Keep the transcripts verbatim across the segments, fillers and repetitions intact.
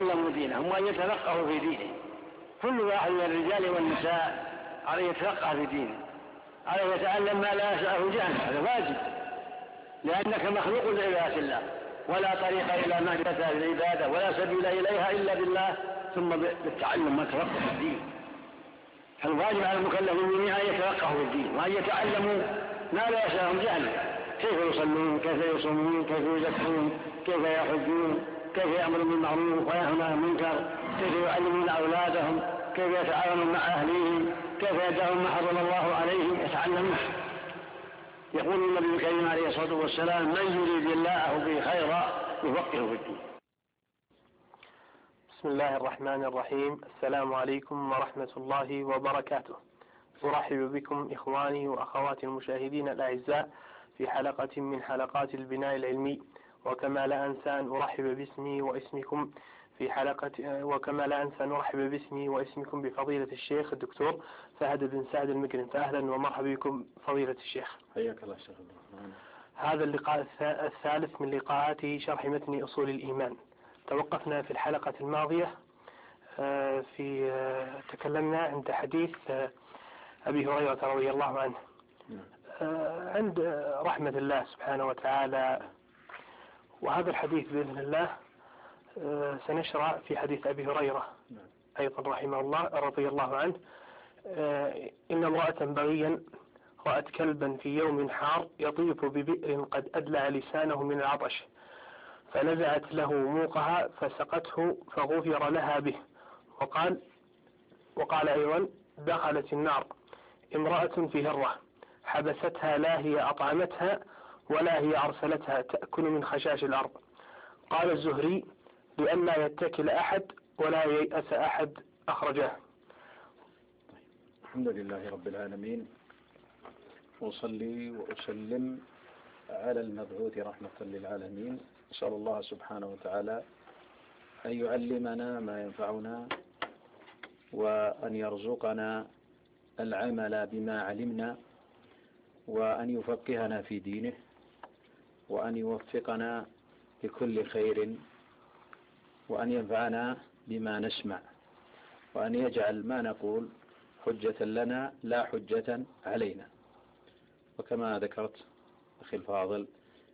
يتعلموا دينهم وأن يتفقهوا في دينه. كل واحد من الرجال والنساء عليه يتفقه في دينه، عليه يتعلم ما لا يسعه جهله، هذا واجب، لأنك مخلوق لعبادة الله، ولا طريق إلى معرفة العبادة ولا سبيل إليها إلا بالله ثم بالتعلم والتفقه في الدين. فالواجب على المكلفين أن يتفقهوا في الدين وأن يتعلموا ما لا يسعهم جهله، كيف يصلون، كيف يصومون، كيف يزكون، كيف يحجون، كيف يأمرون بالمعروف وينهون عن المنكر، كيف يعلمون أولادهم، كيف يتعاونون مع أهليهم، كيف يدعون ما حرم الله عليهم، يتعلمون. يقول النبي الكريم عليه الصلاة والسلام: من يريد الله به خيرا يفقهه في الدين. بسم الله الرحمن الرحيم. السلام عليكم ورحمة الله وبركاته. أرحب بكم إخواني وأخواتي المشاهدين الأعزاء في حلقة من حلقات البناء العلمي، وكما لا أنسى أن أرحب باسمي واسمكم في حلقة وكما لا أنسى أن أرحب باسمي واسمكم بفضيلة الشيخ الدكتور فهد بن سعد المقرن. فأهلا ومرحبا بكم فضيلة الشيخ. حياك الله شيخ عبد الرحمن. هذا اللقاء الثالث من لقاءات شرح متن أصول الإيمان. توقفنا في الحلقة الماضية في تكلمنا عند حديث أبي هريرة رضي الله عنه عند رحمة الله سبحانه وتعالى، وهذا الحديث بإذن الله سنشرع في حديث أبي هريرة أيضا رحمه الله رضي الله عنه. إن امرأة بغيا رأت كلبا في يوم حار يطيف ببئر قد أدلع لسانه من العطش، فنزعت له موقها فسقته فغفر لها به. وقال وقال أيضا: دخلت النار امرأة في هرة حبستها لا هي أطعمتها ولا هي أرسلتها تأكل من خشاش الأرض. قال الزهري: لئلا يتكل أحد ولا ييأس أحد، أخرجه. الحمد لله رب العالمين، وصلي وأسلم على المبعوث رحمة للعالمين. أسأل الله سبحانه وتعالى أن يعلمنا ما ينفعنا، وأن يرزقنا العمل بما علمنا، وأن يفقهنا في دينه، وأن يوفقنا لكل خير، وأن ينفعنا بما نسمع، وأن يجعل ما نقول حجة لنا لا حجة علينا. وكما ذكرت أخي الفاضل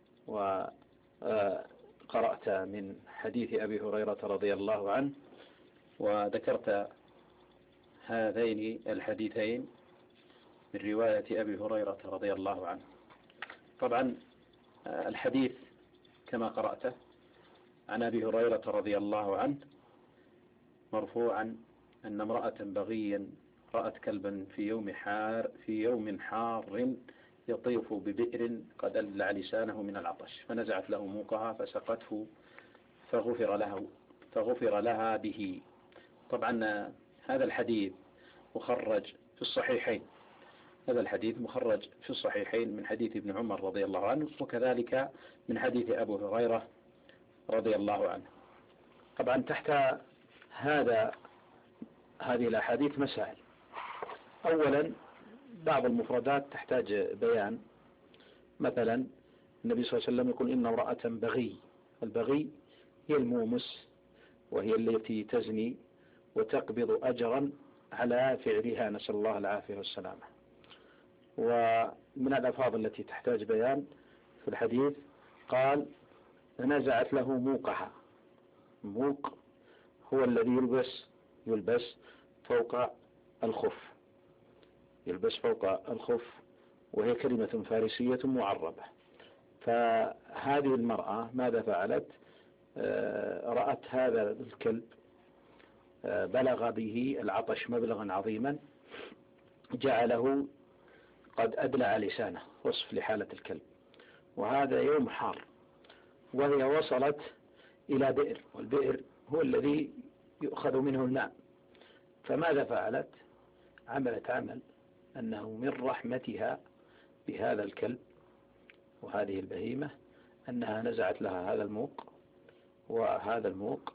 وقرأت من حديث أبي هريرة رضي الله عنه، وذكرت هذين الحديثين من رواية أبي هريرة رضي الله عنه. طبعا الحديث كما قرأته عن أبي هريرة رضي الله عنه مرفوعا أن امرأة بغيا رأت كلبا في يوم حار في يوم حار يطيف ببئر قد أدلع لسانه من العطش، فنزعت له موقها فسقته فغفر له فغفر لها به. طبعا هذا الحديث مخرج في الصحيحين هذا الحديث مخرج في الصحيحين من حديث ابن عمر رضي الله عنه، وكذلك من حديث أبو هريرة رضي الله عنه. طبعا تحت هذا هذه الأحاديث مسائل. أولا، بعض المفردات تحتاج بيان. مثلا النبي صلى الله عليه وسلم يقول: إن امرأة بغي. البغي هي المومس، وهي التي تزني وتقبض أجرا على فعلها، نسأل الله العافية والسلامة. ومن الألفاظ التي تحتاج بيان في الحديث قال: نزعت له موقها. موق هو الذي يلبس يلبس فوق الخف يلبس فوق الخف وهي كلمة فارسية معربة. فهذه المرأة ماذا فعلت؟ رأت هذا الكلب بلغ به العطش مبلغا عظيما، جعله قد أدلع لسانه، وصف لحالة الكلب، وهذا يوم حار، وهي وصلت إلى بئر، والبئر هو الذي يؤخذ منه الماء. فماذا فعلت؟ عملت عمل أنه من رحمتها بهذا الكلب وهذه البهيمة أنها نزعت لها هذا الموق، وهذا الموق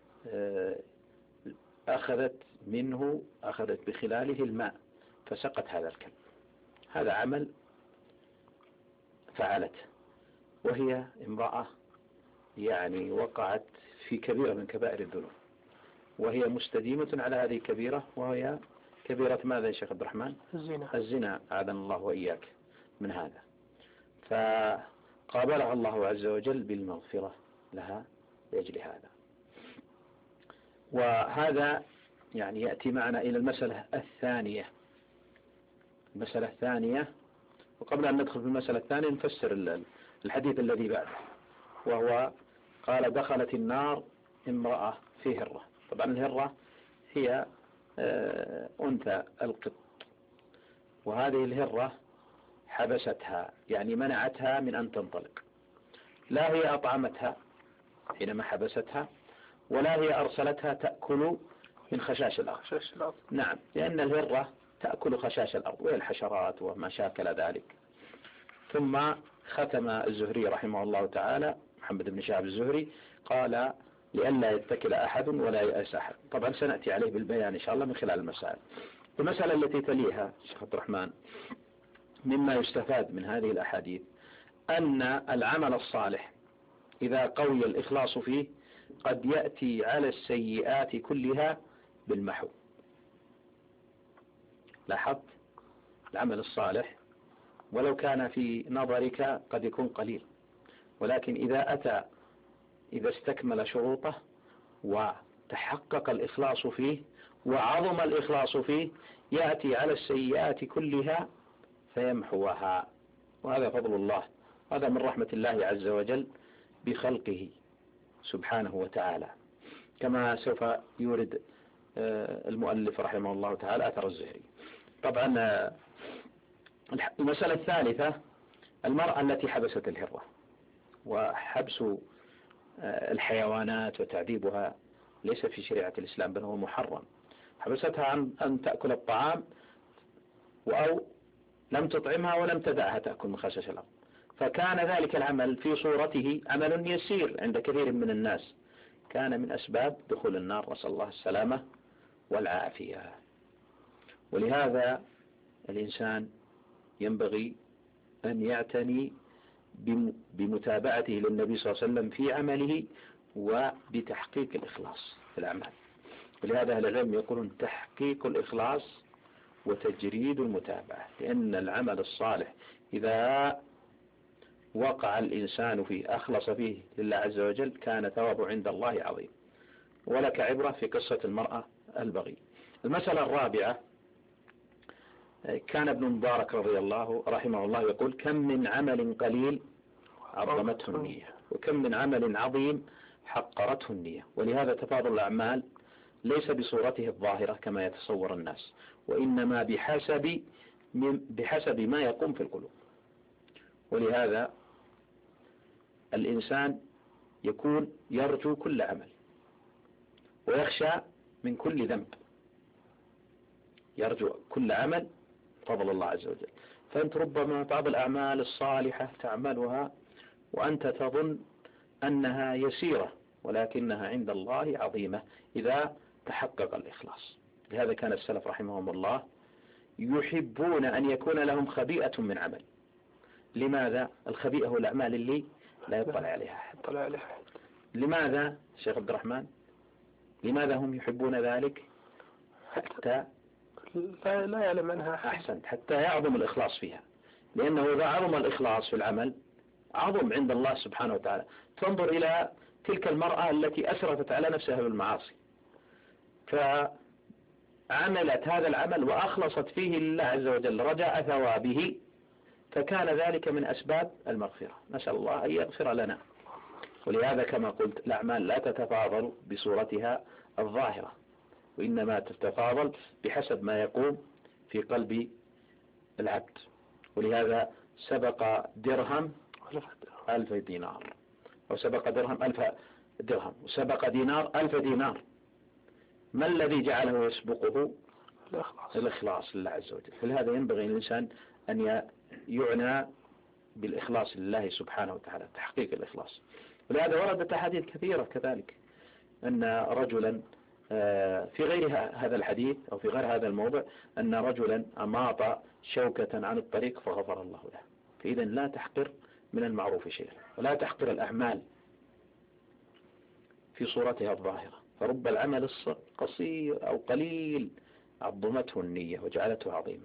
أخذت منه أخذت بخلاله الماء فسقت هذا الكلب. هذا عمل فعلت، وهي امرأة يعني وقعت في كبيرة من كبائر الذنوب، وهي مستديمة على هذه الكبيرة، وهي كبيرة ماذا يا شيخ عبد الرحمن؟ الزنا. الزنا، أعاذنا الله وإياك من هذا. فقابلها الله عز وجل بالمغفرة لها لأجل هذا. وهذا يعني يأتي معنا إلى المسألة الثانية. المسألة الثانية، وقبل أن ندخل في المسألة الثانية نفسر الحديث الذي بعده، وهو قال دخلت النار امرأة في هرة. طبعا الهرة هي أنثى القط، وهذه الهرة حبستها يعني منعتها من أن تنطلق، لا هي أطعمتها حينما حبستها، ولا هي أرسلتها تأكل من خشاش الأرض. نعم، لأن الهرة تأكل خشاش الأرض وهي الحشرات وما شاكل ذلك. ثم ختم الزهري رحمه الله تعالى، محمد بن شهاب الزهري، قال لئلا يتكل أحد ولا يأس أحد. طبعا سنأتي عليه بالبيان إن شاء الله من خلال المسائل. المسألة التي تليها شيخ عبد الرحمن، مما يستفاد من هذه الأحاديث أن العمل الصالح إذا قوي الإخلاص فيه قد يأتي على السيئات كلها بالمحو. لاحظت؟ العمل الصالح ولو كان في نظرك قد يكون قليل، ولكن إذا أتى إذا استكمل شروطه وتحقق الإخلاص فيه وعظم الإخلاص فيه يأتي على السيئات كلها فيمحوها. وهذا فضل الله، هذا من رحمة الله عز وجل بخلقه سبحانه وتعالى، كما سوف يورد المؤلف رحمه الله تعالى أثر الزهري. طبعا المسألة الثالثة المرأة التي حبست الهرة، وحبس الحيوانات وتعذيبها ليس في شريعة الإسلام بل هو محرم. حبستها عن أن تأكل الطعام، أو لم تطعمها ولم تدعها تأكل من خشاش الأرض، فكان ذلك العمل في صورته عمل يسير عند كثير من الناس، كان من أسباب دخول النار، نسأل الله السلامة والعافية. ولهذا الإنسان ينبغي أن يعتني بمتابعته للنبي صلى الله عليه وسلم في عمله وبتحقيق الإخلاص في الأعمال. ولهذا أهل العلم يقولون تحقيق الإخلاص وتجريد المتابعة، لأن العمل الصالح إذا وقع الإنسان فيه أخلص فيه لله عز وجل كان ثوابه عند الله عظيم. ولك عبرة في قصة المرأة البغي. المسألة الرابعة، كان ابن مبارك رضي الله رحمه الله يقول كم من عمل قليل عظمته النية، وكم من عمل عظيم حقرته النية. ولهذا تفاضل الأعمال ليس بصورته الظاهرة كما يتصور الناس، وإنما بحسب بحسب ما يقوم في القلوب. ولهذا الإنسان يكون يرجو كل عمل ويخشى من كل ذنب، يرجو كل عمل فضل الله عز وجل. فأنت ربما بعض الأعمال الصالحة تعملها وأنت تظن أنها يسيرة، ولكنها عند الله عظيمة إذا تحقق الإخلاص. لهذا كان السلف رحمهم الله يحبون أن يكون لهم خبيئة من عمل. لماذا؟ الخبيئة هو الأعمال اللي لا يطلع عليها أحد. لماذا شيخ عبد الرحمن؟ لماذا هم يحبون ذلك؟ حتى لا, لا يعلم عنها أحسنت، حتى يعظم الإخلاص فيها، لأنه إذا عظم الإخلاص في العمل عظم عند الله سبحانه وتعالى. تنظر إلى تلك المرأة التي أسرفت على نفسها بالمعاصي، فعملت هذا العمل وأخلصت فيه لله عز وجل رجاء ثوابه، فكان ذلك من أسباب المغفرة. نسأل الله أن يغفر لنا. ولهذا كما قلت الأعمال لا تتفاضل بصورتها الظاهرة، وإنما تتفاضل بحسب ما يقوم في قلب العبد. ولهذا سبق درهم ألف دينار، وسبق درهم ألف درهم، وسبق دينار ألف دينار. ما الذي جعله يسبقه؟ الإخلاص, الإخلاص لله عز وجل. فلهذا ينبغي الإنسان أن يعنى بالإخلاص لله سبحانه وتعالى، تحقيق الإخلاص. ولهذا وردت أحاديث كثيرة كذلك أن رجلا في غير هذا الحديث أو في غير هذا الموضع أن رجلا أماط شوكة عن الطريق فغفر الله له. فإذا لا تحقر من المعروف شيئا، ولا تحقر الأعمال في صورتها الظاهرة، فرب العمل القصير أو قليل عظمته النية وجعلته عظيمة،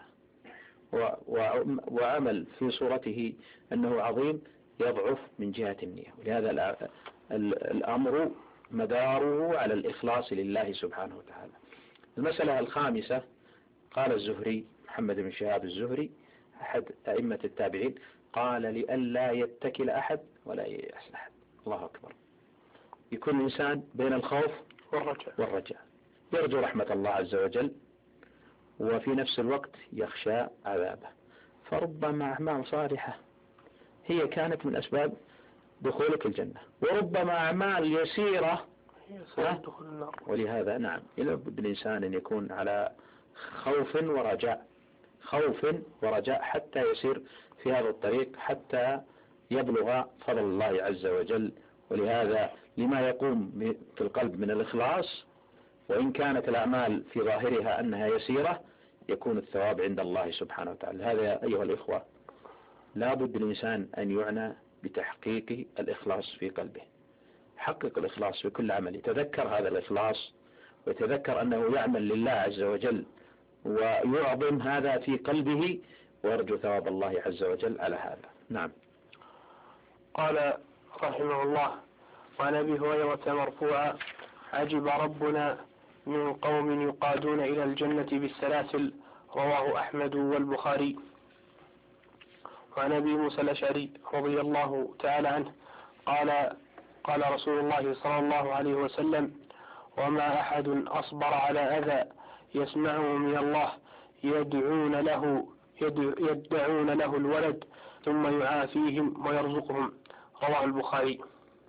وعمل في صورته أنه عظيم يضعف من جهة النية. ولهذا الأمر مداره على الإخلاص لله سبحانه وتعالى. المسألة الخامسة، قال الزهري محمد بن شهاب الزهري أحد أئمة التابعين، قال لئلا يتكل أحد ولا ييأس أحد. الله أكبر. يكون الإنسان بين الخوف والرجاء والرجاء، يرجو رحمة الله عز وجل وفي نفس الوقت يخشى عذابه. فربما أعمال صالحة هي كانت من أسباب دخولك الجنة، وربما أعمال يسيرة دخول النار. ولهذا نعم يلابد الإنسان أن يكون على خوف ورجاء، خوف ورجاء حتى يسير في هذا الطريق، حتى يبلغ فضل الله عز وجل. ولهذا لما يقوم في القلب من الإخلاص، وإن كانت الأعمال في ظاهرها أنها يسيرة، يكون الثواب عند الله سبحانه وتعالى. هذا أيها الإخوة لا بد الإنسان أن يعنى بتحقيق الإخلاص في قلبه. حقق الإخلاص في كل عمل، يتذكر هذا الإخلاص ويتذكر أنه يعمل لله عز وجل ويعظم هذا في قلبه، ويرجو ثواب الله عز وجل على هذا. نعم. قال رحمه الله: وعن أبي هريرة مرفوعا: عجب ربنا من قوم يقادون إلى الجنة بالسلاسل، رواه أحمد والبخاري. وعن أبي موسى الأشعري رضي الله تعالى عنه قال: قال رسول الله صلى الله عليه وسلم: وما أحد أصبر على أذى يسمعه من الله يدعون له يدعون له الولد ثم يعافيهم ويرزقهم، رواه البخاري.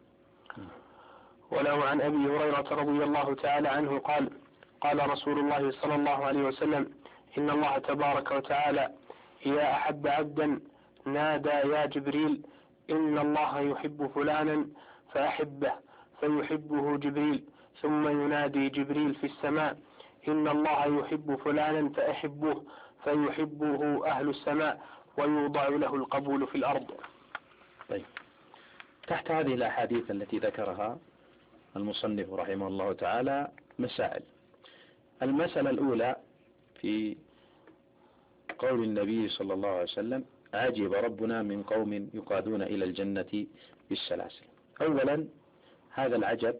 وله عن أبي هريرة رضي الله تعالى عنه قال: قال رسول الله صلى الله عليه وسلم: إن الله تبارك وتعالى إذا أحب عبدا نادى يا جبريل إن الله يحب فلانا فأحبه، فيحبه جبريل، ثم ينادي جبريل في السماء إن الله يحب فلانا فأحبه، فيحبه أهل السماء، ويوضع له القبول في الأرض. طيب، تحت هذه الأحاديث التي ذكرها المصنف رحمه الله تعالى مسائل. المسألة الأولى في قول النبي صلى الله عليه وسلم: عجب ربنا من قوم يقادون إلى الجنة بالسلاسل. أولا، هذا العجب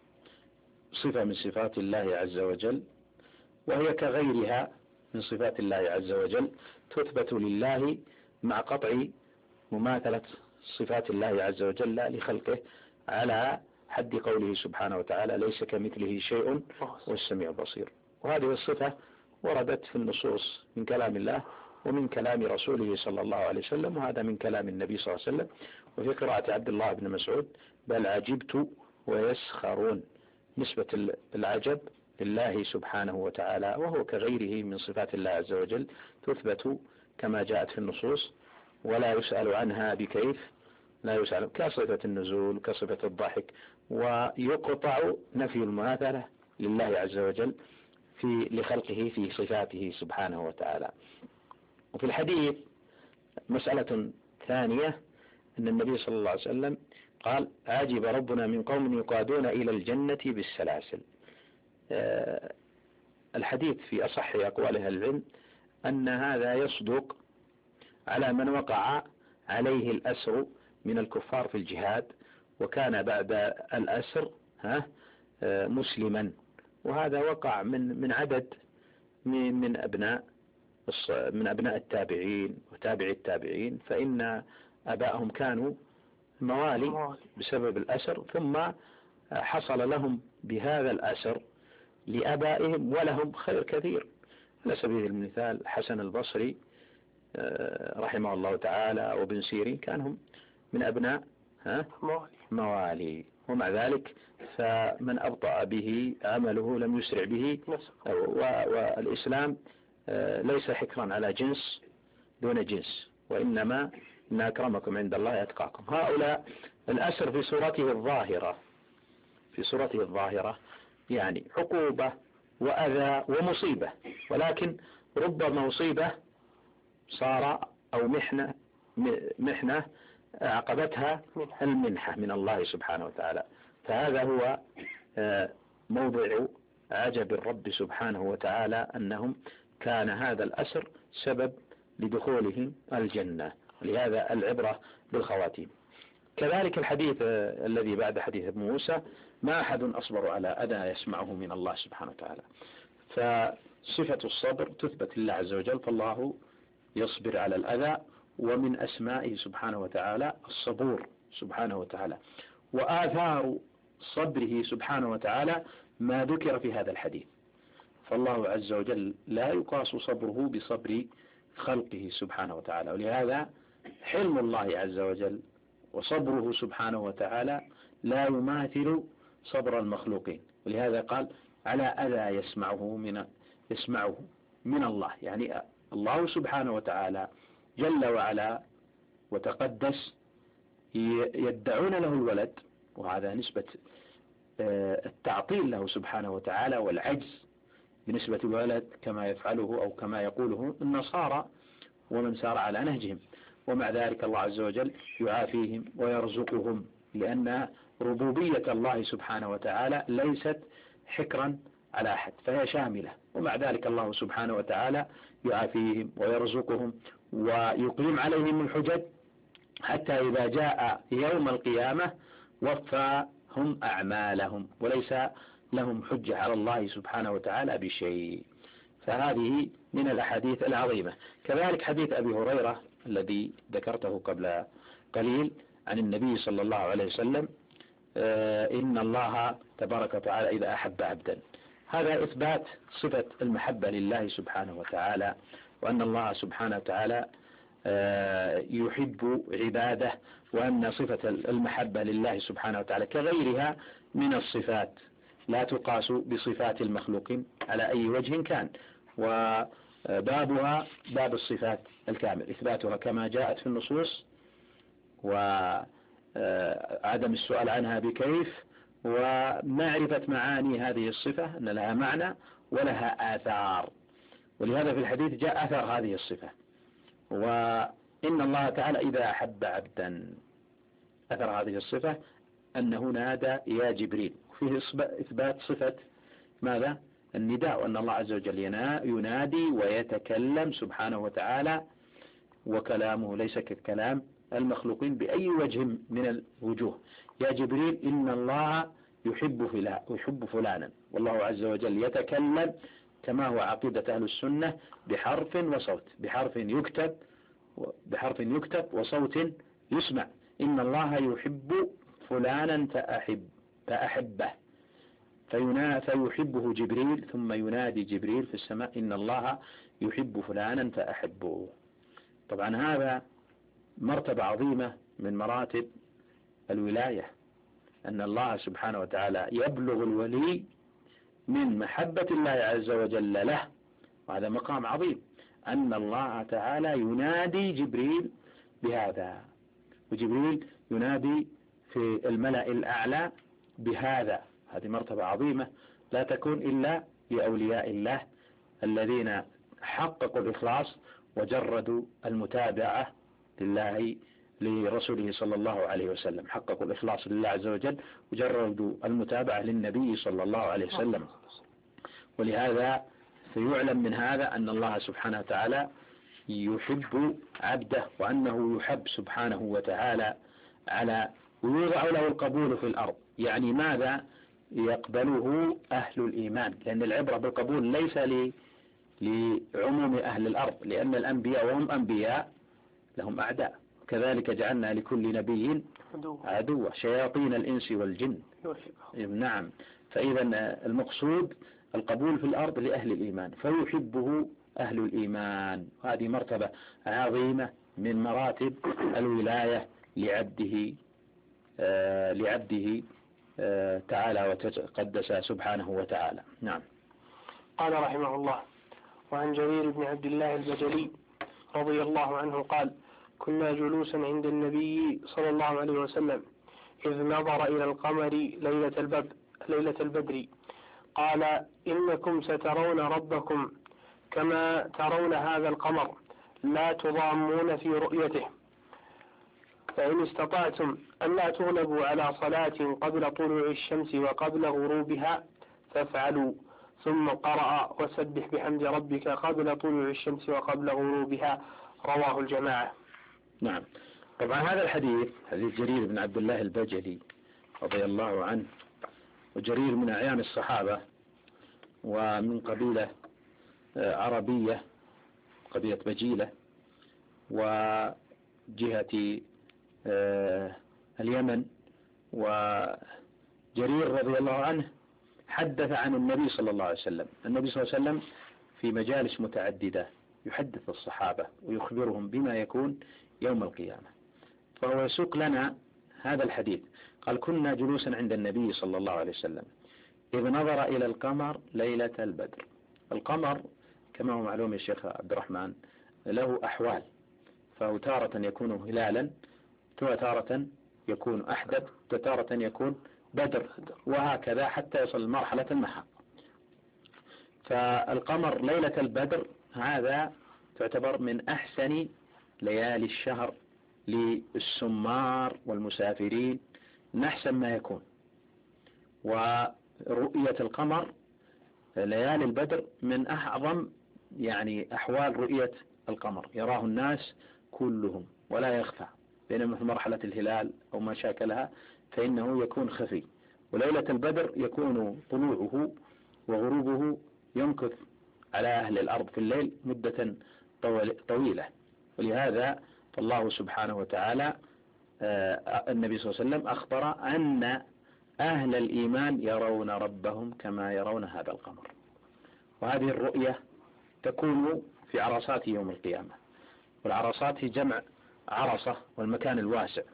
صفة من صفات الله عز وجل، وهي كغيرها من صفات الله عز وجل تثبت لله مع قطع مماثلة صفات الله عز وجل لخلقه، على حد قوله سبحانه وتعالى: ليس كمثله شيء والسميع البصير. وهذه الصفة وردت في النصوص من كلام الله ومن كلام رسوله صلى الله عليه وسلم، وهذا من كلام النبي صلى الله عليه وسلم. وفي قراءة عبد الله بن مسعود: بل عجبت ويسخرون، نسبة العجب لله سبحانه وتعالى، وهو كغيره من صفات الله عز وجل تثبت كما جاءت في النصوص، ولا يسأل عنها بكيف، لا يسأل، كصفة النزول كصفة الضحك. ويقطع نفي المماثلة لله عز وجل في لخلقه في صفاته سبحانه وتعالى. وفي الحديث مسألة ثانية، أن النبي صلى الله عليه وسلم قال: عجب ربنا من قوم يقادون إلى الجنة بالسلاسل. أه الحديث في أصح أقوال أهل العلم أن هذا يصدق على من وقع عليه الأسر من الكفار في الجهاد، وكان بعد الأسر ها أه مسلما، وهذا وقع من من عدد من, من أبناء من أبناء التابعين وتابعي التابعين، فإن أبائهم كانوا موالي بسبب الأسر، ثم حصل لهم بهذا الأسر لأبائهم ولهم خير كثير. على سبيل المثال حسن البصري رحمه الله تعالى وابن سيرين كانوا من أبناء ها موالي، ومع ذلك فمن أبطأ به عمله لم يسرع به. والإسلام ليس حكرا على جنس دون جنس، وإنما إن أكرمكم عند الله أتقاكم. هؤلاء الأسر في صورته الظاهرة في صورته الظاهرة يعني عقوبة وأذى ومصيبة، ولكن ربما مصيبة صار أو محنة محنة عقبتها المنحة من الله سبحانه وتعالى. فهذا هو موضع عجب الرب سبحانه وتعالى أنهم كان هذا الأسر سبب لدخولهم الجنة، لهذا العبرة بالخواتيم. كذلك الحديث الذي بعد حديث ابن موسى: ما أحد أصبر على أذى يسمعه من الله سبحانه وتعالى. فصفة الصبر تثبت لله عز وجل، فالله يصبر على الأذى، ومن أسمائه سبحانه وتعالى الصبور سبحانه وتعالى. وآثار صبره سبحانه وتعالى ما ذكر في هذا الحديث، فالله عز وجل لا يقاس صبره بصبر خلقه سبحانه وتعالى، ولهذا حلم الله عز وجل وصبره سبحانه وتعالى لا يماثل صبر المخلوقين، ولهذا قال: على أذى يسمعه من يسمعه من الله، يعني الله سبحانه وتعالى جل وعلا وتقدس يدعون له الولد، وهذا نسبة التعطيل له سبحانه وتعالى والعجز بنسبة الولد كما يفعله أو كما يقوله النصارى ومن سار على نهجهم، ومع ذلك الله عز وجل يعافيهم ويرزقهم، لأن ربوبية الله سبحانه وتعالى ليست حكرا على أحد فهي شاملة، ومع ذلك الله سبحانه وتعالى يعافيهم ويرزقهم ويقيم عليهم الحجج، حتى إذا جاء يوم القيامة وفاهم أعمالهم وليس لهم حجة على الله سبحانه وتعالى بشيء. فهذه من الأحاديث العظيمة. كذلك حديث أبي هريرة الذي ذكرته قبل قليل عن النبي صلى الله عليه وسلم: إن الله تبارك وتعالى إذا أحب عبدا. هذا إثبات صفة المحبة لله سبحانه وتعالى، وأن الله سبحانه وتعالى يحب عباده، وأن صفة المحبة لله سبحانه وتعالى كغيرها من الصفات لا تقاس بصفات المخلوقين على أي وجه كان، وبابها باب الصفات الكامل، إثباتها كما جاءت في النصوص، وعدم السؤال عنها بكيف، ومعرفة معاني هذه الصفة أن لها معنى ولها آثار. ولهذا في الحديث جاء أثر هذه الصفة: وإن الله تعالى إذا أحب عبدا. أثر هذه الصفة أنه نادى يا جبريل، فيه إثبات صفة ماذا؟ النداء، وأن الله عز وجل ينادي ويتكلم سبحانه وتعالى، وكلامه ليس ككلام المخلوقين بأي وجه من الوجوه. يا جبريل إن الله يحب فلان يحب فلانا، والله عز وجل يتكلم كما هو عقيدة أهل السنة بحرف وصوت، بحرف يكتب بحرف يكتب وصوت يسمع. إن الله يحب فلانا فأحب فأحبه، فيحبه جبريل، ثم ينادي جبريل في السماء: إن الله يحب فلانا فأحبه. طبعا هذا مرتبة عظيمة من مراتب الولاية، أن الله سبحانه وتعالى يبلغ الولي من محبة الله عز وجل له، وهذا مقام عظيم، أن الله تعالى ينادي جبريل بهذا، وجبريل ينادي في الملأ الأعلى بهذا. هذه مرتبة عظيمة لا تكون إلا لأولياء الله الذين حققوا الإخلاص وجردوا المتابعة لله لرسوله صلى الله عليه وسلم، حققوا الإخلاص لله عز وجل وجردوا المتابعة للنبي صلى الله عليه وسلم. ولهذا سيعلم من هذا أن الله سبحانه وتعالى يحب عبده، وأنه يحب سبحانه وتعالى على ويوضع له القبول في الأرض. يعني ماذا؟ يقبله أهل الإيمان، لأن العبرة بالقبول ليس لعموم أهل الأرض، لأن الأنبياء وهم أنبياء لهم أعداء، كذلك جعلنا لكل نبي عدوا شياطين الإنس والجن. نعم، فإذا المقصود القبول في الأرض لأهل الإيمان، فيحبه أهل الإيمان. هذه مرتبة عظيمة من مراتب الولاية لعبده آه لعبده آه تعالى وتقدس سبحانه وتعالى. نعم. قال رحمه الله: وعن جرير بن عبد الله البجلي رضي الله عنه قال: كنا جلوسا عند النبي صلى الله عليه وسلم إذ نظر إلى القمر ليلة البدر, ليلة البدر قال: إنكم سترون ربكم كما ترون هذا القمر، لا تضامون في رؤيته، فإن استطعتم أن لا تغلبوا على صلاة قبل طلوع الشمس وقبل غروبها فافعلوا. ثم قرأ وسبح بحمد ربك قبل طلوع الشمس وقبل غروبها، رواه الجماعة. نعم. طبعا هذا الحديث حديث جرير بن عبد الله البجلي رضي الله عنه، وجرير من أعيان الصحابة ومن قبيلة عربية، قبيلة بجيلة، وجهة اليمن. وجرير رضي الله عنه حدث عن النبي صلى الله عليه وسلم. النبي صلى الله عليه وسلم في مجالس متعددة يحدث الصحابة ويخبرهم بما يكون يوم القيامة، فهو يسوق لنا هذا الحديث. قال: كنا جلوسا عند النبي صلى الله عليه وسلم إذ نظر إلى القمر ليلة البدر. القمر كما هو معلوم يا شيخ عبد الرحمن له أحوال، فهو تارة يكون هلالا، تارة يكون أحدب، تارة يكون بدر، وهكذا حتى يصل مرحلة المحا. فالقمر ليلة البدر هذا تعتبر من أحسن ليالي الشهر للسمار والمسافرين، من أحسن ما يكون. ورؤية القمر ليالي البدر من أعظم يعني أحوال رؤية القمر، يراه الناس كلهم ولا يخفى، بينما في مرحلة الهلال أو ما شاكلها فإنه يكون خفي. وليلة البدر يكون طلوعه وغروبه يمكث على أهل الأرض في الليل مدة طويلة. ولهذا فالله سبحانه وتعالى النبي صلى الله عليه وسلم أخبر أن أهل الإيمان يرون ربهم كما يرون هذا القمر. وهذه الرؤية تكون في عرصات يوم القيامة، والعرصات هي جمع عرصة والمكان الواسع،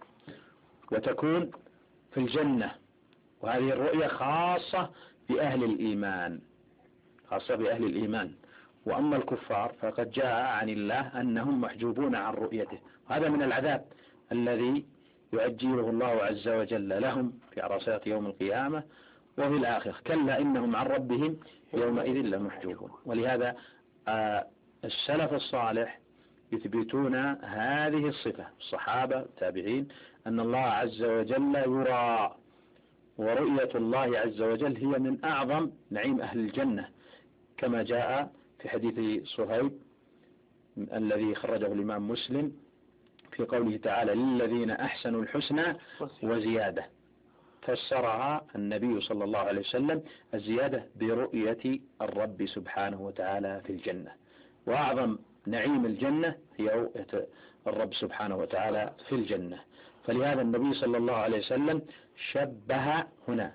وتكون في الجنة. وهذه الرؤية خاصة بأهل الإيمان، خاصة بأهل الإيمان. وأما الكفار فقد جاء عن الله أنهم محجوبون عن رؤيته، وهذا من العذاب الذي يعجله الله عز وجل لهم في عرصات يوم القيامة وفي الآخرة. كلا إنهم عن ربهم يومئذ لمحجوبون. ولهذا آه السلف الصالح يثبتون هذه الصفة، الصحابة التابعين، أن الله عز وجل يرى، ورؤية الله عز وجل هي من أعظم نعيم أهل الجنة، كما جاء في حديث صهيب الذي خرجه الإمام مسلم في قوله تعالى: للذين أحسنوا الحسنى وزيادة. فسرها النبي صلى الله عليه وسلم الزيادة برؤية الرب سبحانه وتعالى في الجنة. وأعظم نعيم الجنة هي رؤية الرب سبحانه وتعالى في الجنة. فلهذا النبي صلى الله عليه وسلم شبه هنا،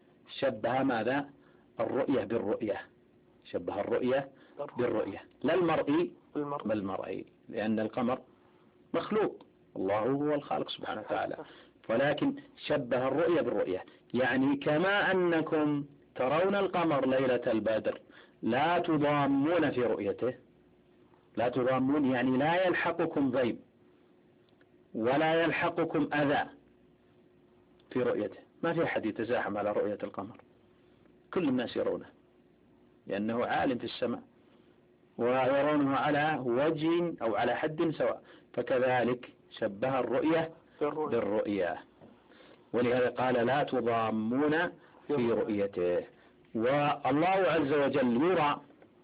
شبه ماذا؟ الرؤية بالرؤية، شبه الرؤية بالرؤية، لا المرئي بالمرئي، لأن القمر مخلوق، الله هو الخالق سبحانه وتعالى، ولكن شبه الرؤية بالرؤية. يعني كما أنكم ترون القمر ليلة البدر لا تضامون في رؤيته، لا تضامون يعني لا يلحقكم ضيم ولا يلحقكم أذى في رؤيته. ما في أحد يتزاحم على رؤية القمر، كل الناس يرونه لأنه عالم في السماء، ويرونه على وجه أو على حد سواء. فكذلك شبه الرؤية بالرؤية، ولهذا قال لا تضامون في رؤيته. والله عز وجل يرى،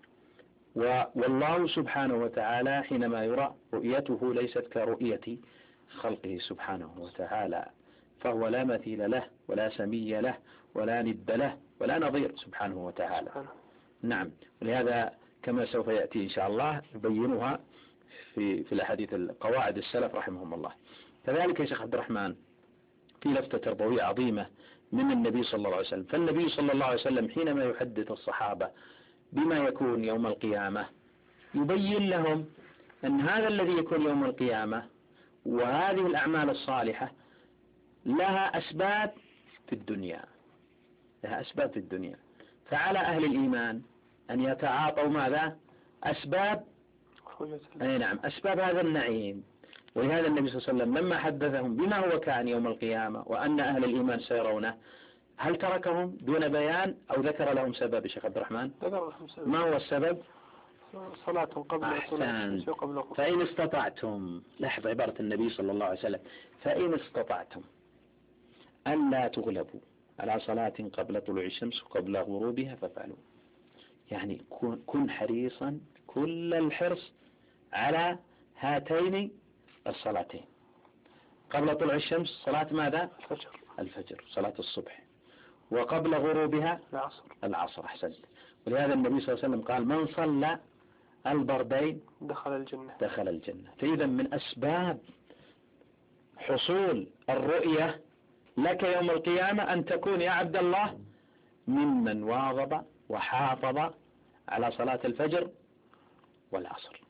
والله سبحانه وتعالى حينما يرى رؤيته ليست كرؤية خلقه سبحانه وتعالى، فهو لا مثيل له ولا سمي له ولا ند له ولا نظير سبحانه وتعالى. نعم. ولهذا كما سوف يأتي إن شاء الله يبينها في في الأحاديث القواعد السلف رحمهم الله. كذلك يا شيخ عبد الرحمن في لفتة تربوية عظيمة من النبي صلى الله عليه وسلم. فالنبي صلى الله عليه وسلم حينما يحدث الصحابة بما يكون يوم القيامة يبين لهم أن هذا الذي يكون يوم القيامة وهذه الأعمال الصالحة لها أسباب في الدنيا، لها أسباب في الدنيا. فعلى أهل الإيمان أن يتعاطوا ماذا؟ أسباب، أي نعم، أسباب هذا النعيم. ولهذا النبي صلى الله عليه وسلم لما حدثهم بما هو كان يوم القيامة وأن أهل الإيمان سيرونه، هل تركهم دون بيان أو ذكر لهم سبب يا شيخ عبد الرحمن؟ ما هو السبب؟ صلاة قبل أحسن. فإن استطعتم، لاحظ عبارة النبي صلى الله عليه وسلم، فإن استطعتم أن لا تغلبوا على صلاة قبل طلوع الشمس وقبل غروبها فافعلوا. يعني كن حريصا كل الحرص على هاتين الصلاتين. قبل طلوع الشمس صلاة ماذا؟ الفجر. الفجر صلاة الصبح. وقبل غروبها العصر. العصر. أحسنت. ولهذا النبي صلى الله عليه وسلم قال من صلى البردين دخل الجنة. دخل الجنة. فإذا من أسباب حصول الرؤية لك يوم القيامة أن تكون يا عبد الله ممن واظب وحافظ على صلاة الفجر والعصر،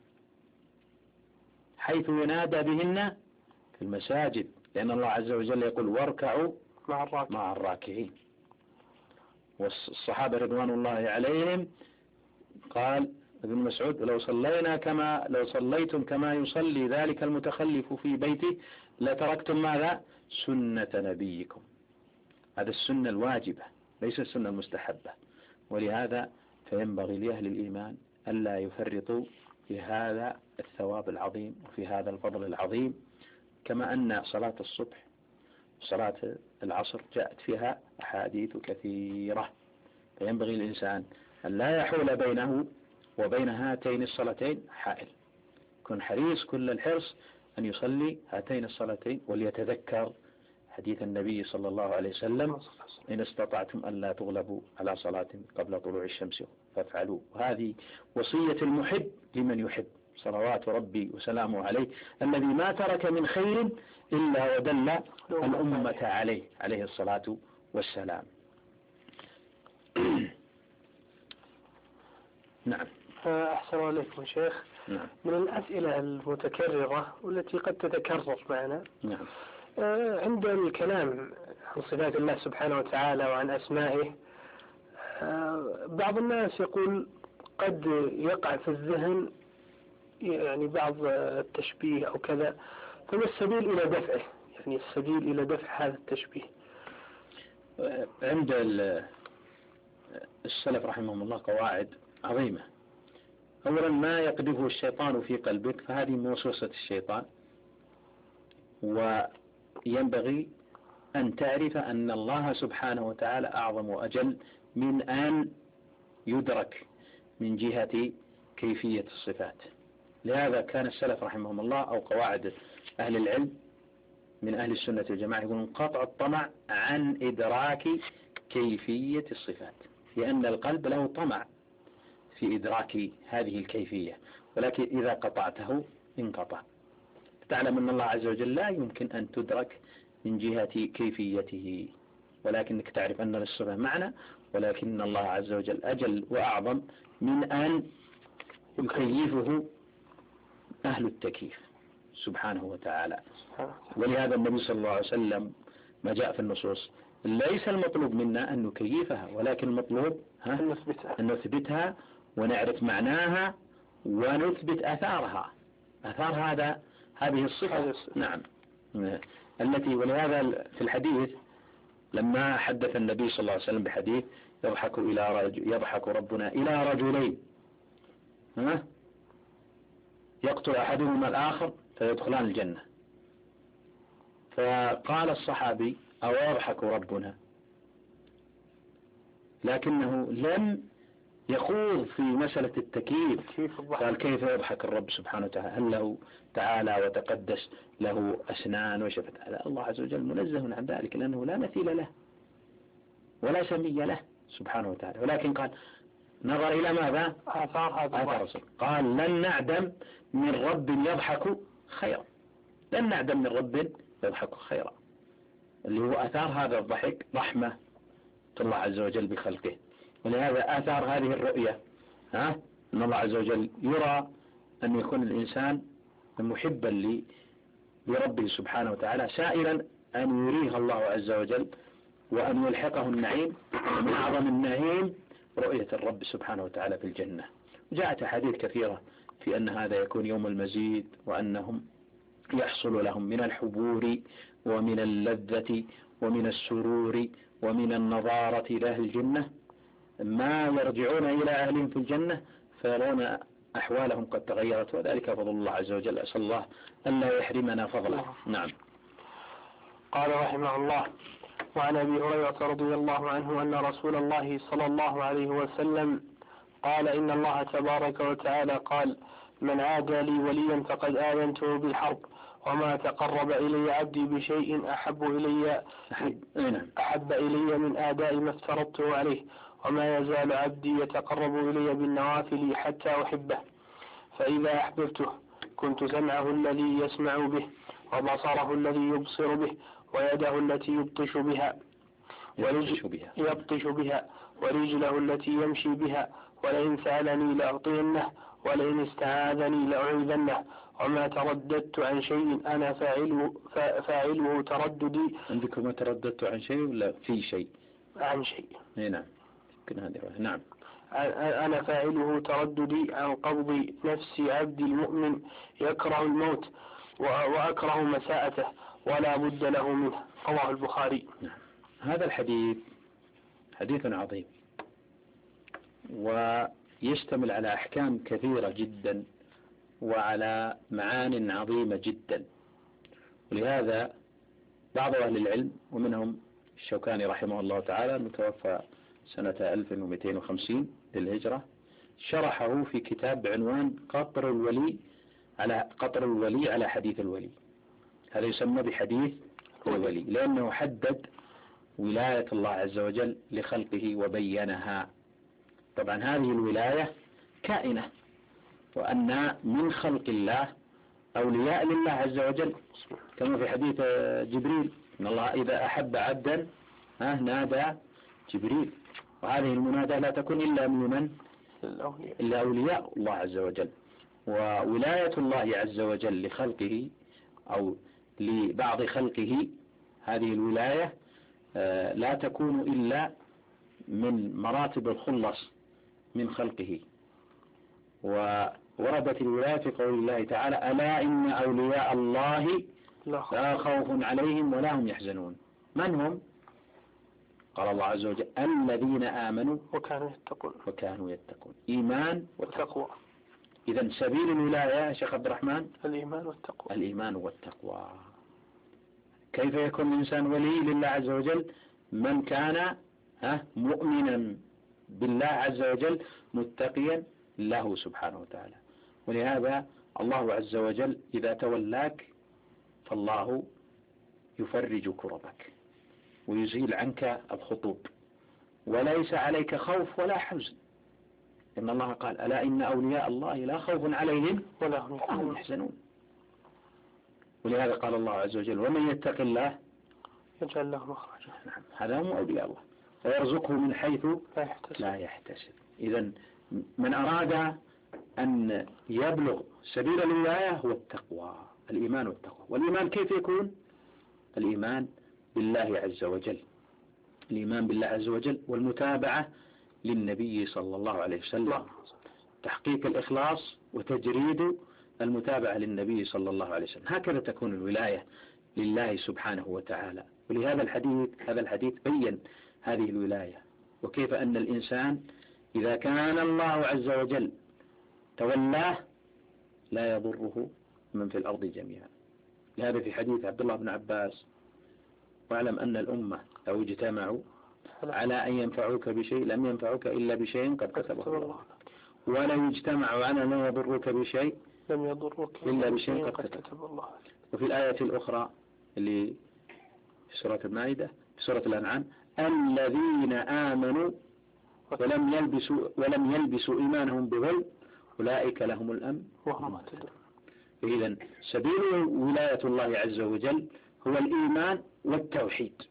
حيث ينادى بهن في المساجد، لأن الله عز وجل يقول واركعوا مع الراكعين. مع الراكعين. والصحابة رضوان الله عليهم قال ابن مسعود لو صلينا كما لو صليتم كما يصلي ذلك المتخلف في بيته لتركتم ماذا؟ سنة نبيكم. هذا السنة الواجبة ليس السنة المستحبة. ولهذا فينبغي لأهل الإيمان ألا يفرطوا في هذا الثواب العظيم وفي هذا الفضل العظيم، كما أن صلاة الصبح وصلاة العصر جاءت فيها أحاديث كثيرة، فينبغي الإنسان أن لا يحول بينه وبين هاتين الصلاتين حائل. كن حريص كل الحرص أن يصلي هاتين الصلاتين، وليتذكر حديث النبي صلى الله عليه وسلم إن استطعتم أن لا تغلبوا على صلاة قبل طلوع الشمس فافعلوا. وهذه وصية المحب لمن يحب صلوات ربي وسلامه عليه، الذي ما ترك من خير إلا ودل الأمة عليه عليه الصلاة والسلام. نعم. أحسن عليكم شيخ. نعم. من الأسئلة المتكررة والتي قد تتكرر معنا نعم. عند الكلام عن صفات الله سبحانه وتعالى وعن أسمائه، بعض الناس يقول قد يقع في الذهن يعني بعض التشبيه أو كذا، فما السبيل إلى دفعه؟ يعني السبيل إلى دفع هذا التشبيه. عند السلف رحمهم الله قواعد عظيمة. أولا ما يقذفه الشيطان في قلبك فهذه موسوسة الشيطان، وينبغي أن تعرف أن الله سبحانه وتعالى أعظم وأجل من أن يدرك من جهة كيفية الصفات. لهذا كان السلف رحمهم الله أو قواعد أهل العلم من أهل السنة والجماعة يقولون قطع الطمع عن إدراك كيفية الصفات، لأن القلب له طمع في إدراك هذه الكيفية، ولكن إذا قطعته انقطع. تعلم أن الله عز وجل لا يمكن أن تدرك من جهة كيفيته، ولكنك تعرف أن للصفة معنى، ولكن الله عز وجل أجل وأعظم من أن يكيفه أهل التكييف سبحانه وتعالى. ولهذا النبي صلى الله عليه وسلم ما جاء في النصوص ليس المطلوب منا أن نكيفها، ولكن المطلوب أن نثبتها ونعرف معناها ونثبت أثارها، أثار هذا هذه الصفة. نعم. التي ولهذا في الحديث لما حدث النبي صلى الله عليه وسلم بحديث يضحك إلى رجل يضحك ربنا إلى رجلين ها يقتل أحدهما الآخر فيدخلان الجنة، فقال الصحابي أو يضحك ربنا، لكنه لم يخوض في مسألة التكييف. قال كيف يضحك الرب سبحانه وتعالى؟ هل له تعالى وتقدس له أسنان وشفت؟ الله عز وجل منزه عن ذلك لأنه لا مثيل له ولا سمي له سبحانه وتعالى. ولكن قال نظر إلى ماذا؟ آثار هذا. قال لن نعدم من رب يضحك خيرا، لن نعدم من رب يضحك خيرا، اللي هو آثار هذا الضحك رحمة الله عز وجل بخلقه. ولهذا آثار هذه الرؤية ها أن الله عز وجل يرى أن يكون الإنسان محبا لربه سبحانه وتعالى سائلا أن يريه الله عز وجل وأن يلحقه النعيم. من أعظم النعيم رؤية الرب سبحانه وتعالى في الجنة. جاءت أحاديث كثيرة في أن هذا يكون يوم المزيد، وأنهم يحصل لهم من الحبور ومن اللذة ومن السرور ومن النظارة لأهل الجنة ما يرجعون إلى أهلهم في الجنة فيرون أحوالهم قد تغيرت، وذلك فضل الله عز وجل. أسأل الله أن لا يحرمنا فضله. نعم. قال رحمه الله وعن أبي هريرة رضي الله عنه أن رسول الله صلى الله عليه وسلم قال إن الله تبارك وتعالى قال من عادى لي وليا فقد آذنته بالحرب وما تقرب إلي عبدي بشيء أحب إلي أحب إلي من آداء ما افترضته عليه وما يزال عبدي يتقرب إلي بالنوافل حتى أحبه فإذا أحببته كنت سمعه الذي يسمع به وبصره الذي يبصر به ويده التي يبطش بها يبطش بها, يبطش بها ورجله التي يمشي بها ولئن سألني لأعطينه ولئن استعاذني لأعيذنه وما ترددت عن شيء أنا فاعله, فاعله ترددي. عندكم ما ترددت عن شيء ولا في شيء؟ عن شيء. نعم. نعم. أنا فاعله ترددي عن قبض نفس عبد المؤمن يكره الموت وأكره مساءته ولا بد له منه. رواه البخاري. نعم. هذا الحديث حديث عظيم ويشتمل على أحكام كثيرة جدا وعلى معان عظيمة جدا، ولهذا بعض أهل العلم ومنهم الشوكاني رحمه الله تعالى المتوفى سنة ألف ومئتين وخمسين للهجرة شرحه في كتاب بعنوان قطر الولي على قطر الولي على حديث الولي. هذا يسمى بحديث الولي لأنه حدد ولاية الله عز وجل لخلقه وبينها. طبعا هذه الولاية كائنة، وأن من خلق الله أولياء لله عز وجل كما في حديث جبريل إن الله إذا أحب عبدا نادى جبريل، وهذه المنادى لا تكون إلا من إلا أولياء الله عز وجل. وولاية الله عز وجل لخلقه أو لبعض خلقه هذه الولاية لا تكون إلا من مراتب الخلص من خلقه. ووردت الولاية في قول الله تعالى ألا إن أولياء الله لا خوف عليهم ولا هم يحزنون. من هم؟ قال الله عز وجل الذين آمنوا وكانوا يتقون وكانوا يتقون. إيمان وتقوى. إذا سبيل الولاية يا شيخ عبد الرحمن الإيمان والتقوى. الإيمان والتقوى. كيف يكون الإنسان ولي لله عز وجل؟ من كان ها مؤمنا بالله عز وجل متقيا له سبحانه وتعالى. ولهذا الله عز وجل إذا تولاك فالله يفرج كربك ويزيل عنك الخطوب وليس عليك خوف ولا حزن. إن الله قال ألا إن أولياء الله لا خوف عليهم ولا هم يحزنون. ولهذا قال الله عز وجل ومن يتق الله يجعل له مخرجا. نعم هذا هم أولياء الله ويرزقه من حيث لا يحتسب, لا يحتسب. إذن من أراد أن يبلغ سبيل الولاية هو التقوى الإيمان والتقوى. والإيمان كيف يكون؟ الإيمان بالله عز وجل الإيمان بالله عز وجل والمتابعة للنبي صلى الله عليه وسلم، تحقيق الإخلاص وتجريد المتابعة للنبي صلى الله عليه وسلم. هكذا تكون الولاية لله سبحانه وتعالى. ولهذا الحديث هذا الحديث بين هذه الولاية وكيف أن الإنسان إذا كان الله عز وجل تولاه لا يضره من في الأرض جميعا. لهذا في حديث عبد الله بن عباس واعلم أن الأمة لو اجتمعوا على أن ينفعوك بشيء لم ينفعوك إلا بشيء قد كتبه الله، ولو اجتمعوا على أن يضروك بشيء لم يضروك إلا بشيء قد كتبه الله. وفي الآية الأخرى اللي في سورة المائدة في سورة الأنعام الذين آمنوا ولم يلبسوا ولم يلبسوا إيمانهم بظلم أولئك لهم الأمن وهم مهتدون. إذن سبيل ولاية الله عز وجل هو الإيمان والتوحيد،